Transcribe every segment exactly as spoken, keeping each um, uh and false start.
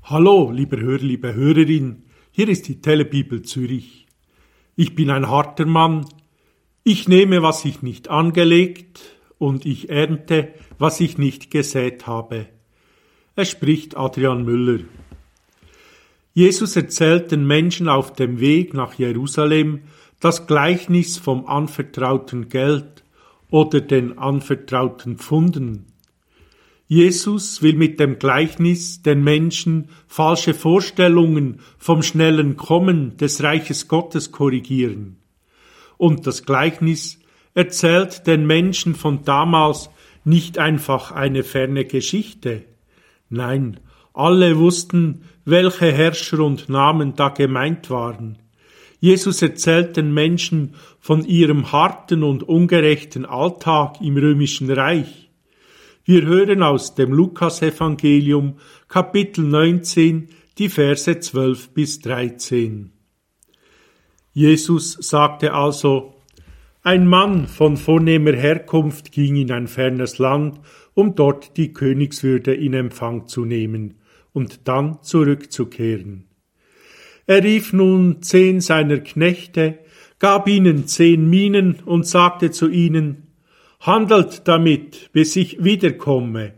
Hallo, lieber Hörer, liebe Hörerin, hier ist die Telebibel Zürich. Ich bin ein harter Mann, ich nehme, was ich nicht angelegt, und ich ernte, was ich nicht gesät habe. Es spricht Adrian Müller. Jesus erzählt den Menschen auf dem Weg nach Jerusalem das Gleichnis vom anvertrauten Geld oder den anvertrauten Pfunden. Jesus will mit dem Gleichnis den Menschen falsche Vorstellungen vom schnellen Kommen des Reiches Gottes korrigieren. Und das Gleichnis erzählt den Menschen von damals nicht einfach eine ferne Geschichte. Nein, alle wussten, welche Herrscher und Namen da gemeint waren. Jesus erzählt den Menschen von ihrem harten und ungerechten Alltag im römischen Reich. Wir hören aus dem Lukasevangelium, Kapitel neunzehn, die Verse zwölf bis dreizehn. Jesus sagte also: Ein Mann von vornehmer Herkunft ging in ein fernes Land, um dort die Königswürde in Empfang zu nehmen und dann zurückzukehren. Er rief nun zehn seiner Knechte, gab ihnen zehn Minen und sagte zu ihnen: Handelt damit, bis ich wiederkomme.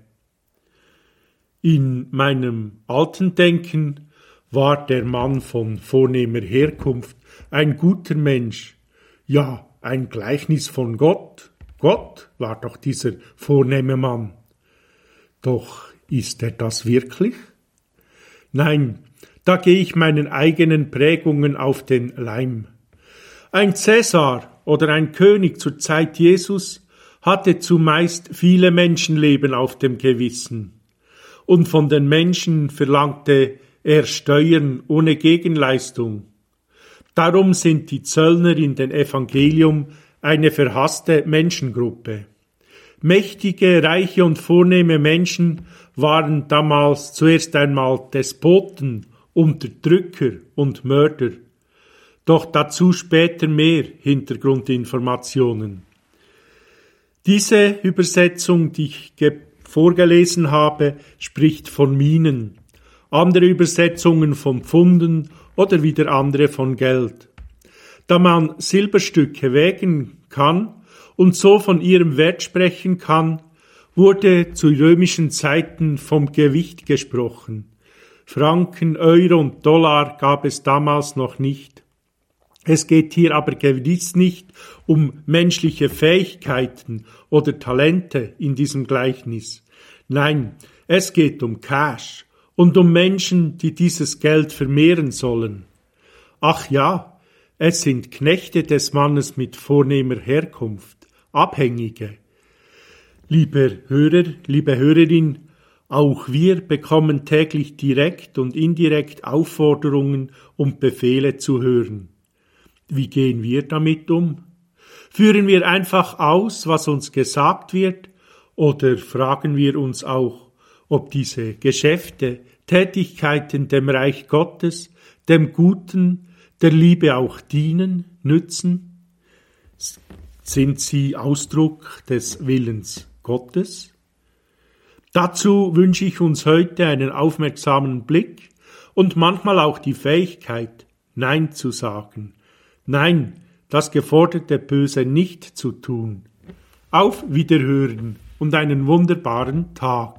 In meinem alten Denken war der Mann von vornehmer Herkunft ein guter Mensch. Ja, ein Gleichnis von Gott. Gott war doch dieser vornehme Mann. Doch ist er das wirklich? Nein, da gehe ich meinen eigenen Prägungen auf den Leim. Ein Cäsar oder ein König zur Zeit Jesus hatte zumeist viele Menschenleben auf dem Gewissen. Und von den Menschen verlangte er Steuern ohne Gegenleistung. Darum sind die Zöllner in den Evangelium eine verhasste Menschengruppe. Mächtige, reiche und vornehme Menschen waren damals zuerst einmal Despoten, Unterdrücker und Mörder. Doch dazu später mehr Hintergrundinformationen. Diese Übersetzung, die ich vorgelesen habe, spricht von Minen, andere Übersetzungen von Pfunden oder wieder andere von Geld. Da man Silberstücke wägen kann und so von ihrem Wert sprechen kann, wurde zu römischen Zeiten vom Gewicht gesprochen. Franken, Euro und Dollar gab es damals noch nicht. Es geht hier aber gewiss nicht um menschliche Fähigkeiten oder Talente in diesem Gleichnis. Nein, es geht um Cash und um Menschen, die dieses Geld vermehren sollen. Ach ja, es sind Knechte des Mannes mit vornehmer Herkunft, Abhängige. Lieber Hörer, liebe Hörerin, auch wir bekommen täglich direkt und indirekt Aufforderungen und Befehle zu hören. Wie gehen wir damit um? Führen wir einfach aus, was uns gesagt wird, oder fragen wir uns auch, ob diese Geschäfte, Tätigkeiten dem Reich Gottes, dem Guten, der Liebe auch dienen, nützen? Sind sie Ausdruck des Willens Gottes? Dazu wünsche ich uns heute einen aufmerksamen Blick und manchmal auch die Fähigkeit, Nein zu sagen. Nein, das geforderte Böse nicht zu tun. Auf Wiederhören und einen wunderbaren Tag.